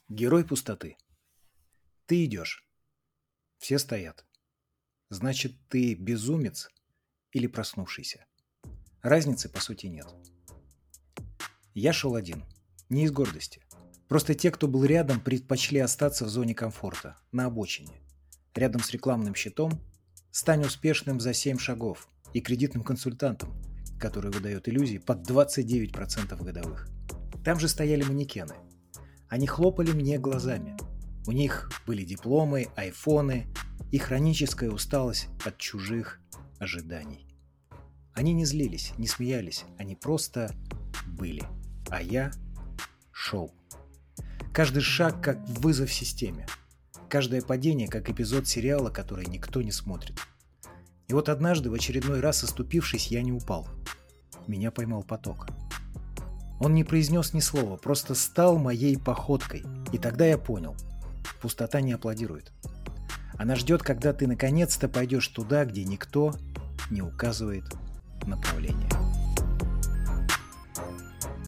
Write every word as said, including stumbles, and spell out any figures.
Герой пустоты. Ты идешь. Все стоят. Значит, ты безумец или проснувшийся. Разницы, по сути, нет. Я шел один. Не из гордости. Просто те, кто был рядом, предпочли остаться в зоне комфорта, на обочине. Рядом с рекламным щитом, стань успешным за семь шагов и кредитным консультантом, который выдает иллюзии под двадцать девять процентов годовых. Там же стояли манекены. Они хлопали мне глазами. У них были дипломы, айфоны и хроническая усталость от чужих ожиданий. Они не злились, не смеялись, они просто были. А я шел. Каждый шаг как вызов системе. Каждое падение как эпизод сериала, который никто не смотрит. И вот однажды, в очередной раз оступившись, я не упал. Меня поймал поток. Он не произнес ни слова, просто стал моей походкой. И тогда я понял. Пустота не аплодирует. Она ждет, когда ты наконец-то пойдешь туда, где никто не указывает направление.